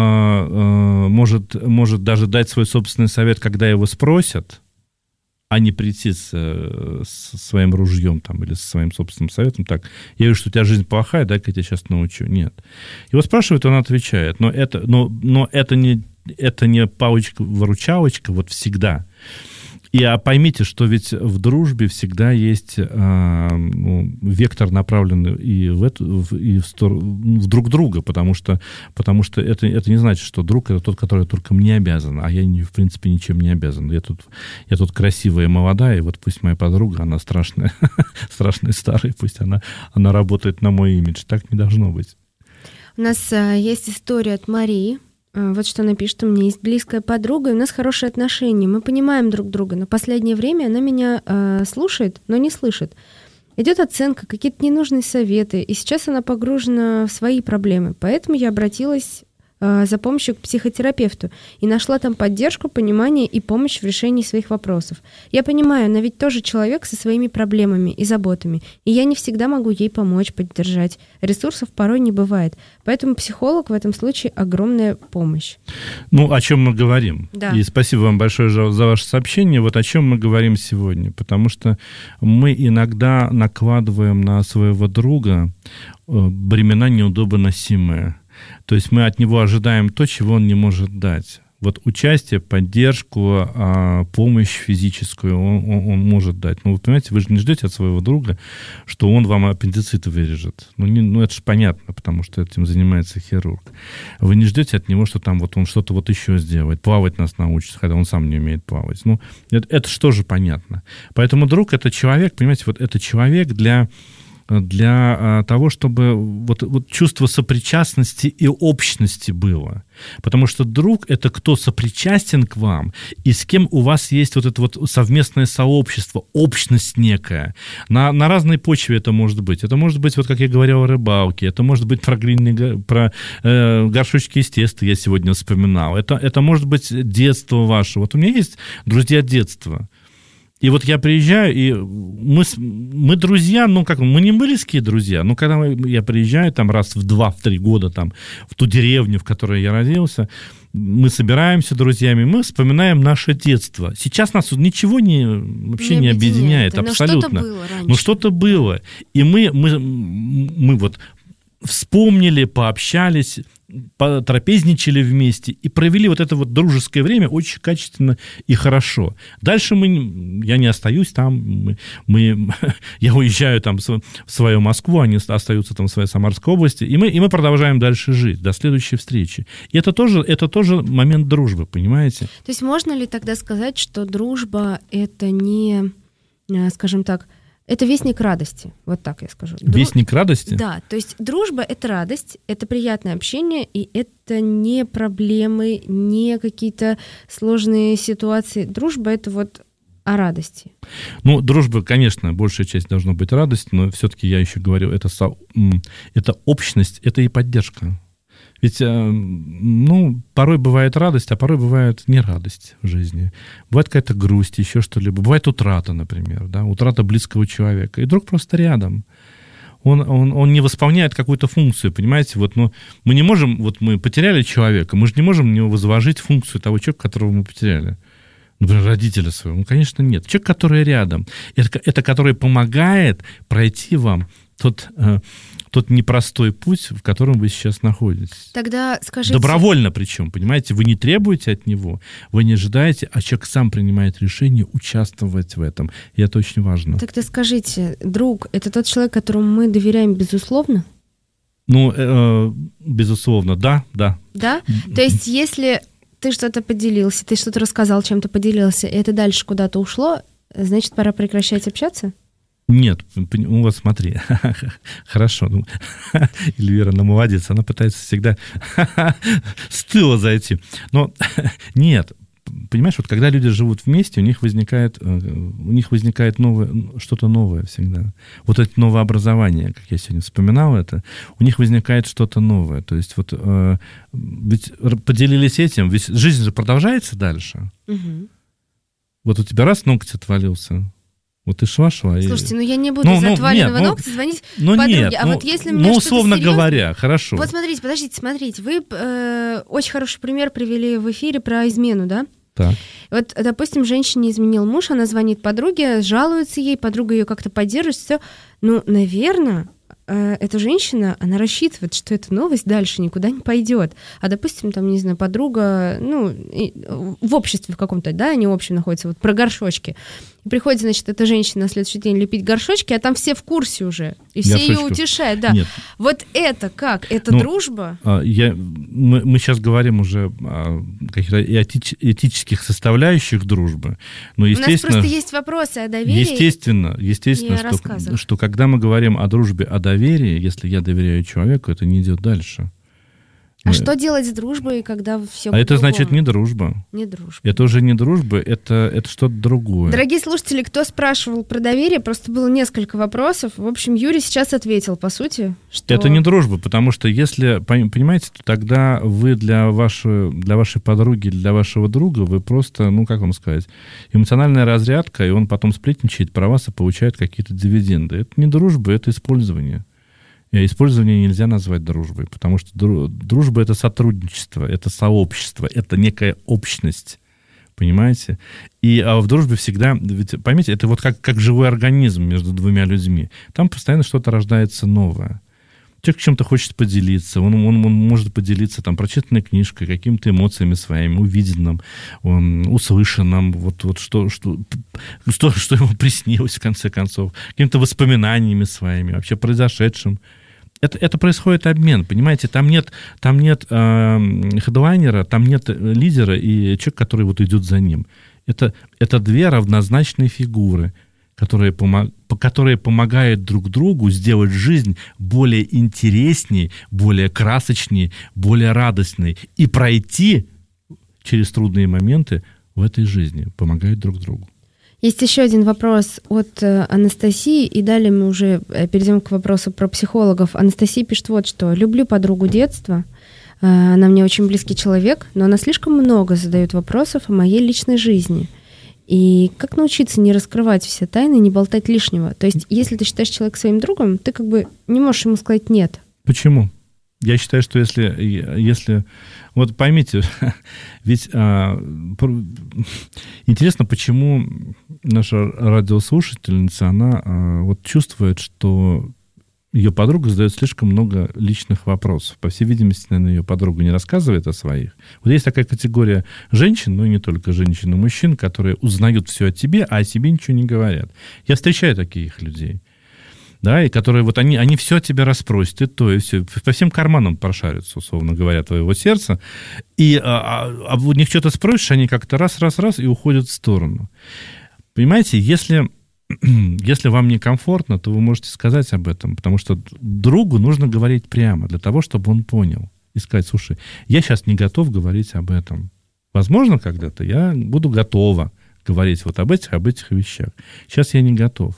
э, может, может даже дать свой собственный совет, когда его спросят, а не прийти с, с своим ружьем там, или со своим собственным советом. Так, я вижу, что у тебя жизнь плохая, дай-ка я тебя сейчас научу. Нет. Его спрашивают, он отвечает. Но это, но, но это не, это не палочка-выручалочка вот всегда. И а поймите, что ведь в дружбе всегда есть а, ну, вектор, направленный и в, эту, в, и в, сторону, в друг друга, потому что, потому что это, это не значит, что друг — это тот, который только мне обязан, а я, в принципе, ничем не обязан. Я тут, я тут красивая и молодая, и вот пусть моя подруга, она страшная, страшная старая, пусть она, она работает на мой имидж. Так не должно быть. У нас а, есть история от Марии. Вот что она пишет: у меня есть близкая подруга, и у нас хорошие отношения, мы понимаем друг друга, но в последнее время она меня э, слушает, но не слышит. Идет оценка, какие-то ненужные советы, и сейчас она погружена в свои проблемы, поэтому я обратилась э, за помощью к психотерапевту и нашла там поддержку, понимание и помощь в решении своих вопросов. Я понимаю, она ведь тоже человек со своими проблемами и заботами, и я не всегда могу ей помочь, поддержать. Ресурсов порой не бывает. Поэтому психолог в этом случае огромная помощь. Ну, о чем мы говорим. Да. И спасибо вам большое за, за ваше сообщение. Вот о чем мы говорим сегодня. Потому что мы иногда накладываем на своего друга бремена неудобоносимые. То есть мы от него ожидаем то, чего он не может дать. Вот участие, поддержку, помощь физическую он, он, он может дать. Ну, вы понимаете, вы же не ждете от своего друга, что он вам аппендицит вырежет. Ну, не, ну это же понятно, потому что этим занимается хирург. Вы не ждете от него, что там вот он что-то вот еще сделает, плавать нас научит, хотя он сам не умеет плавать. Ну, это, это же тоже понятно. Поэтому друг — это человек, понимаете, вот это человек для... для того, чтобы вот, вот чувство сопричастности и общности было. Потому что друг — это кто сопричастен к вам, и с кем у вас есть вот это вот совместное сообщество, общность некая. На, на разной почве это может быть. Это может быть, вот как я говорил о рыбалке, это может быть про, глиняные, про э, горшочки из теста, я сегодня вспоминал. Это, это может быть детство ваше. Вот у меня есть друзья детства. И вот я приезжаю, и мы, мы друзья, ну как, мы не близкие друзья, но когда я приезжаю там раз в два, в три года там в ту деревню, в которой я родился, мы собираемся друзьями, мы вспоминаем наше детство. Сейчас нас ничего не, вообще не, не объединяет, но абсолютно. Что-то было раньше. Ну что-то было. И мы, мы, мы вот вспомнили, пообщались, потрапезничали вместе и провели вот это вот дружеское время очень качественно и хорошо. Дальше мы, я не остаюсь там, мы, мы, я уезжаю там в свою Москву, они остаются там в своей Самарской области, и мы, и мы продолжаем дальше жить до следующей встречи. И это тоже, это тоже момент дружбы, понимаете? То есть можно ли тогда сказать, что дружба — это не, скажем так, это вестник радости, вот так я скажу. Дру... Вестник радости? Да, то есть дружба — это радость, это приятное общение, и это не проблемы, не какие-то сложные ситуации. Дружба — это вот о радости. Ну, дружба, конечно, большая часть должна быть радость, но все-таки я еще говорю, это, со... это общность, это и поддержка. Ведь, ну, порой бывает радость, а порой бывает не радость в жизни. Бывает какая-то грусть, еще что-либо. Бывает утрата, например, да, утрата близкого человека. И друг просто рядом. Он, он, он не восполняет какую-то функцию, понимаете? Вот, ну, мы не можем, вот мы потеряли человека, мы же не можем в него возложить функцию того человека, которого мы потеряли. Например, родителя своего. Ну, конечно, нет. Человек, который рядом. Это, это который помогает пройти вам тот... тот непростой путь, в котором вы сейчас находитесь. Тогда скажите... Добровольно причем, понимаете? Вы не требуете от него, вы не ожидаете, а человек сам принимает решение участвовать в этом. И это очень важно. Тогда скажите, друг — это тот человек, которому мы доверяем безусловно? Ну, э, безусловно, да, да. Да? То есть, если ты что-то поделился, ты что-то рассказал, чем-то поделился, и это дальше куда-то ушло, значит, пора прекращать общаться? Нет, ну вот смотри, хорошо, ну, Эльвира, ну, молодец, она пытается всегда с тыла зайти. Но нет, понимаешь, вот когда люди живут вместе, у них возникает, у них возникает новое, что-то новое всегда. Вот это новообразование, как я сегодня вспоминал это, у них возникает что-то новое. То есть вот э, ведь поделились этим, ведь жизнь же продолжается дальше. Угу. Вот у тебя раз ноготь отвалился, вот ты шла-шла. Слушайте, и... ну я не буду ну, из-за ну, отваленного нет, ногтя звонить ну, подруге. Нет, а ну, вот если мне ну, что-то условно серьезно... говоря, хорошо. Вот смотрите, подождите, смотрите. Вы э, очень хороший пример привели в эфире про измену, да? Так. Вот, допустим, женщине изменил муж, она звонит подруге, жалуется ей, подруга ее как-то поддерживает, все. Ну, наверное, э, эта женщина, она рассчитывает, что эта новость дальше никуда не пойдет. А, допустим, там, не знаю, подруга, ну, и, в обществе в каком-то, да, они в общем находятся, вот про горшочки. И приходит, значит, эта женщина на следующий день лепить горшочки, а там все в курсе уже. И все горшочков. ее утешают, да. Нет. Вот это как? Это ну, дружба? Я, мы, мы сейчас говорим уже о каких-то этич, этических составляющих дружбы. Но, естественно, у нас просто есть вопросы о доверии. Естественно, естественно что, что когда мы говорим о дружбе, о доверии, если я доверяю человеку, это не идет дальше. А мы... что делать с дружбой, когда все А это значит не дружба. Не дружба. Это уже не дружба, это, это что-то другое. Дорогие слушатели, кто спрашивал про доверие, просто было несколько вопросов. В общем, Юрий сейчас ответил, по сути, что... Это не дружба, потому что если, понимаете, то тогда вы для вашей, для вашей подруги, для вашего друга, вы просто, ну, как вам сказать, эмоциональная разрядка, и он потом сплетничает про вас и получает какие-то дивиденды. Это не дружба, это использование. И использование нельзя назвать дружбой, потому что дружба — это сотрудничество, это сообщество, это некая общность, понимаете? И а в дружбе всегда, ведь, поймите, это вот как, как живой организм между двумя людьми. Там постоянно что-то рождается новое. Человек чем-то хочет поделиться, он, он, он может поделиться там, прочитанной книжкой, какими-то эмоциями своими, увиденным, он, услышанным, вот, вот что, что, что, что ему приснилось, в конце концов, какими-то воспоминаниями своими, вообще произошедшим. Это, это происходит обмен, понимаете, там нет, там нет э, хедлайнера, там нет лидера и человек, который вот идет за ним. Это, это две равнозначные фигуры, которые, помог, которые помогают друг другу сделать жизнь более интересней, более красочней, более радостной и пройти через трудные моменты в этой жизни, помогают друг другу. Есть еще один вопрос от Анастасии, и далее мы уже перейдем к вопросу про психологов. Анастасия пишет вот что. «Люблю подругу детства, она мне очень близкий человек, но она слишком много задает вопросов о моей личной жизни. И как научиться не раскрывать все тайны, не болтать лишнего? То есть, если ты считаешь человека своим другом, ты как бы не можешь ему сказать «нет». Почему? Я считаю, что если... если вот поймите, ведь а, интересно, почему наша радиослушательница, она а, вот чувствует, что ее подруга задает слишком много личных вопросов. По всей видимости, наверное, ее подруга не рассказывает о своих. Вот есть такая категория женщин, ну и не только женщин, но мужчин, которые узнают все о тебе, а о себе ничего не говорят. Я встречаю таких людей. Да, и которые вот они, они все тебя расспросят, и то, и все. По всем карманам прошарятся, условно говоря, твоего сердца. И а, а, а у них что-то спросишь, они как-то раз-раз-раз и уходят в сторону. Понимаете, если, если вам некомфортно, то вы можете сказать об этом, потому что другу нужно говорить прямо, для того, чтобы он понял. И сказать, слушай, я сейчас не готов говорить об этом. Возможно, когда-то я буду готова говорить вот об этих, об этих вещах. Сейчас я не готов.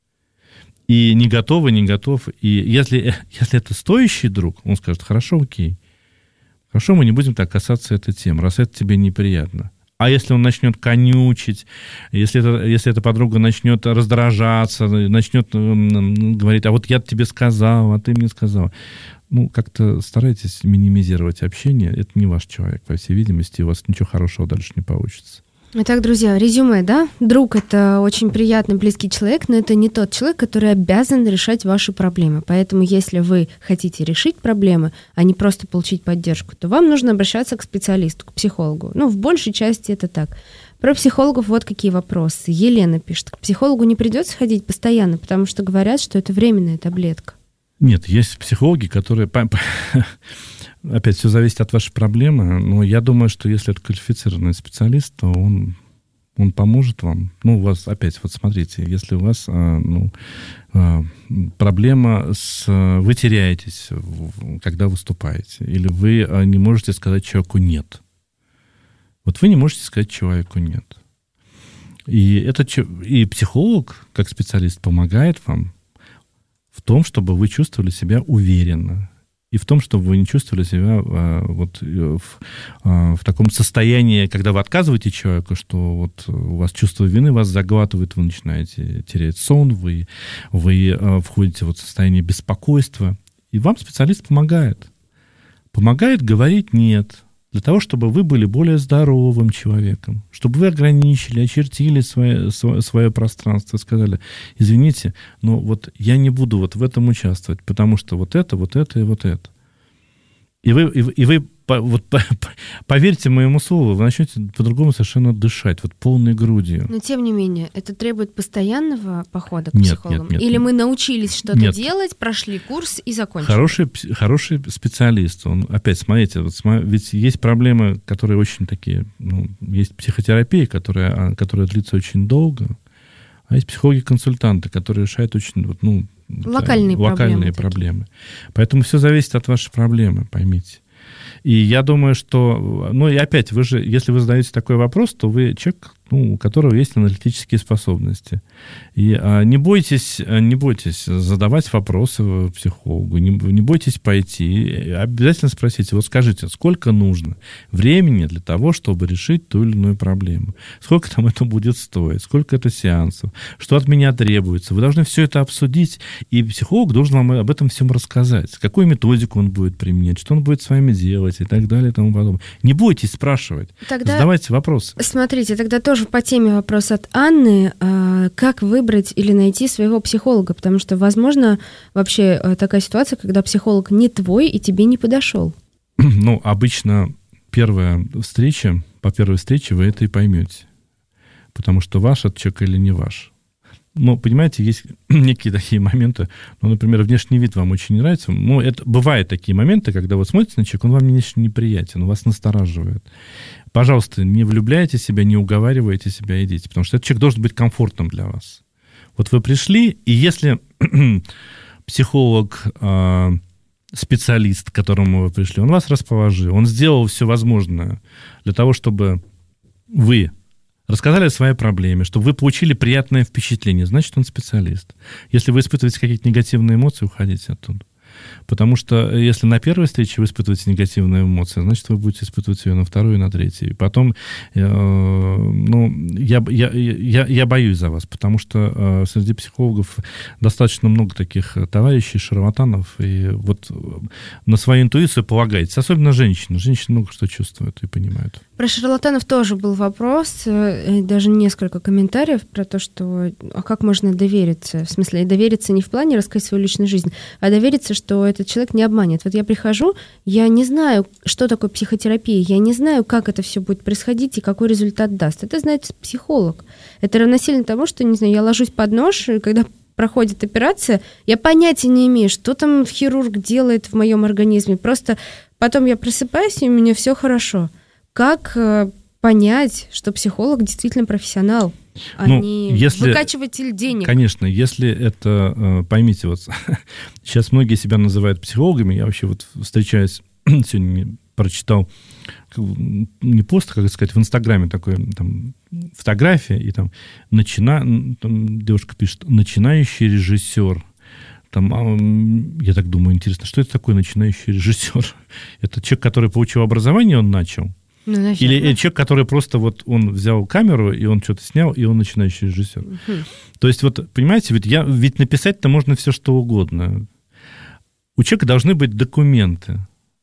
И не готов, и не готов. И если, если это стоящий друг, он скажет, хорошо, окей. Хорошо, мы не будем так касаться этой темы, раз это тебе неприятно. А если он начнет конючить, если, это, если эта подруга начнет раздражаться, начнет говорить, а вот я тебе сказал, а ты мне сказал. Ну, как-то старайтесь минимизировать общение. Это не ваш человек, по всей видимости, у вас ничего хорошего дальше не получится. Итак, друзья, резюме, да? Друг — это очень приятный, близкий человек, но это не тот человек, который обязан решать ваши проблемы. Поэтому, если вы хотите решить проблемы, а не просто получить поддержку, то вам нужно обращаться к специалисту, к психологу. Ну, в большей части это так. Про психологов вот какие вопросы. Елена пишет, к психологу не придется ходить постоянно, потому что говорят, что это временная таблетка. Нет, есть психологи, которые... Опять, все зависит от вашей проблемы, но я думаю, что если это квалифицированный специалист, то он, он поможет вам. Ну, у вас, опять, вот смотрите, если у вас ну, проблема с... Вы теряетесь, когда выступаете, или вы не можете сказать человеку «нет». Вот вы не можете сказать человеку «нет». И, это, и психолог, как специалист, помогает вам в том, чтобы вы чувствовали себя уверенно. И в том, чтобы вы не чувствовали себя а, вот, в, а, в таком состоянии, когда вы отказываете человеку, что вот у вас чувство вины вас заглатывает, вы начинаете терять сон, вы, вы а, входите вот в состояние беспокойства. И вам специалист помогает. Помогает говорить «нет», для того, чтобы вы были более здоровым человеком, чтобы вы ограничили, очертили свое, свое, свое пространство, сказали, извините, но вот я не буду вот в этом участвовать, потому что вот это, вот это и вот это. И вы, и вы, и вы вот, поверьте моему слову, вы начнете по-другому совершенно дышать, вот полной грудью. Но тем не менее, это требует постоянного похода к нет, психологу? Нет, нет, Или нет. мы научились что-то нет. делать, прошли курс и закончили? Хороший, хороший специалист, он, опять, смотрите, вот, ведь есть проблемы, которые очень такие, ну, есть психотерапия, которая, которая длится очень долго, а есть психологи-консультанты, которые решают очень, вот, ну, локальные, да, локальные проблемы. проблемы. Поэтому все зависит от вашей проблемы, поймите. И я думаю, что... Ну, и опять, вы же, если вы задаете такой вопрос, то вы человек, ну, у которого есть аналитические способности. И а, не бойтесь, не бойтесь задавать вопросы психологу, не, не бойтесь пойти. Обязательно спросите, вот скажите, сколько нужно времени для того, чтобы решить ту или иную проблему? Сколько там это будет стоить? Сколько это сеансов? Что от меня требуется? Вы должны все это обсудить, и психолог должен вам об этом всем рассказать. Какую методику он будет применять, что он будет с вами делать и так далее и тому подобное. Не бойтесь спрашивать, тогда, задавайте вопросы. Смотрите, тогда тоже по теме вопрос от Анны. Как выбрать или найти своего психолога? Потому что, возможно, вообще такая ситуация, когда психолог не твой и тебе не подошел. Ну, обычно первая встреча, по первой встрече вы это и поймете. Потому что ваш этот человек или не ваш. Но, понимаете, есть некие такие моменты, ну, например, внешний вид вам очень не нравится. Ну, это, бывают такие моменты, когда вы смотрите на человека, он вам внешне неприятен, он вас настораживает. Пожалуйста, не влюбляйте себя, не уговаривайте себя, идите, потому что этот человек должен быть комфортным для вас. Вот вы пришли, и если психолог, специалист, к которому вы пришли, он вас расположил, он сделал все возможное для того, чтобы вы рассказали о своей проблеме, чтобы вы получили приятное впечатление, значит, он специалист. Если вы испытываете какие-то негативные эмоции, уходите оттуда. Потому что если на первой встрече вы испытываете негативные эмоции, значит, вы будете испытывать ее на второй и на третьей. И потом, э, ну, я, я, я, я боюсь за вас, потому что э, среди психологов достаточно много таких товарищей, шарлатанов, и вот на свою интуицию полагайтесь. Особенно женщины. Женщины много что чувствуют и понимают. Про шарлатанов тоже был вопрос, даже несколько комментариев про то, что а как можно довериться? В смысле, довериться не в плане рассказать свою личную жизнь, а довериться, что этот человек не обманет. Вот я прихожу, я не знаю, что такое психотерапия, я не знаю, как это все будет происходить и какой результат даст. Это знает психолог. Это равносильно тому, что, не знаю, я ложусь под нож, и когда проходит операция, я понятия не имею, что там хирург делает в моем организме. Просто потом я просыпаюсь, и у меня все хорошо. Как э, понять, что психолог действительно профессионал, а ну, не если, выкачиватель денег? Конечно, если это, э, поймите, вот сейчас многие себя называют психологами, я вообще вот встречаюсь, сегодня прочитал не пост, как сказать, в Инстаграме такой, там, фотография, и там, начина, там девушка пишет, начинающий режиссер. Там, я так думаю, интересно, что это такое начинающий режиссер? Это человек, который получил образование, он начал? Ну, или, или человек, который просто вот он взял камеру, и он что-то снял, и он начинающий режиссер. Угу. То есть, вот, понимаете, ведь, я, ведь написать-то можно все, что угодно. У человека должны быть документы.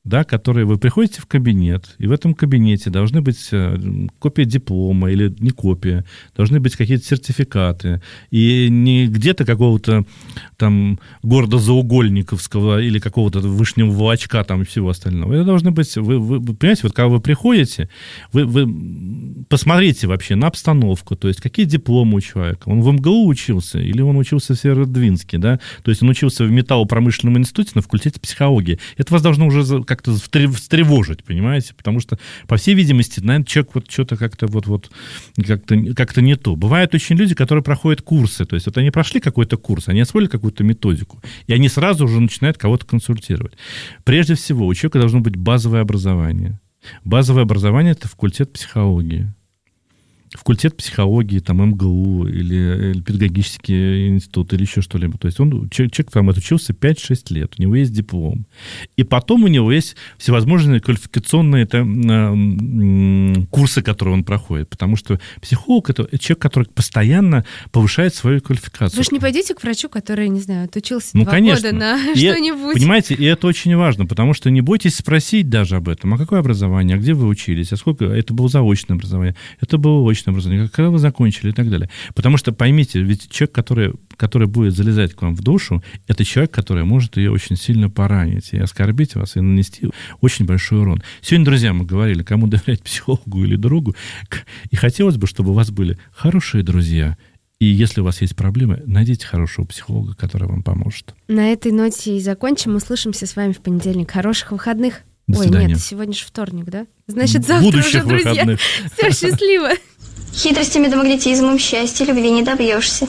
да, которые вы приходите в кабинет, и в этом кабинете должны быть копия диплома или не копия, должны быть какие-то сертификаты, и не где-то какого-то там города Заугольниковского или какого-то Вышнего Волочка там и всего остального. Это должны быть, вы, вы, вы понимаете, вот когда вы приходите, вы, вы посмотрите вообще на обстановку, то есть какие дипломы у человека, он в МГУ учился или он учился в Северодвинске, да, то есть он учился в металлопромышленном институте на факультете психологии. Это вас должно уже как-то встревожить, понимаете, потому что, по всей видимости, наверное, человек вот что-то как-то вот-вот как-то, как-то не то. Бывают очень люди, которые проходят курсы, то есть вот они прошли какой-то курс, они освоили какую-то методику, и они сразу уже начинают кого-то консультировать. Прежде всего, у человека должно быть базовое образование. Базовое образование – это факультет психологии. Факультет психологии, там, МГУ или, или педагогический институт или еще что-либо. То есть он, человек, человек там отучился пять-шесть лет, у него есть диплом. И потом у него есть всевозможные квалификационные там, курсы, которые он проходит. Потому что психолог – это человек, который постоянно повышает свою квалификацию. Вы же не пойдете к врачу, который, не знаю, отучился ну, два конечно. года на и, что-нибудь. Понимаете, и это очень важно, потому что не бойтесь спросить даже об этом. А какое образование? А где вы учились? А сколько? Это было заочное образование? Это было очное образование, когда вы закончили и так далее. Потому что, поймите, ведь человек, который, который будет залезать к вам в душу, это человек, который может ее очень сильно поранить и оскорбить вас, и нанести очень большой урон. Сегодня, друзья, мы говорили, кому доверять, психологу или другу, и хотелось бы, чтобы у вас были хорошие друзья. И если у вас есть проблемы, найдите хорошего психолога, который вам поможет. На этой ноте и закончим. Услышимся с вами в понедельник. Хороших выходных. До Ой, свидания. нет, сегодня же вторник, да? Значит, завтра Будущих уже, друзья. выходных. Все, счастливо. Хитростями да магнетизмом счастья любви не добьешься.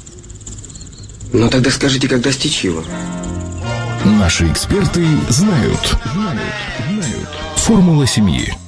Ну тогда скажите, как достичь его? Наши эксперты знают. Знают. Знают. Формула семьи.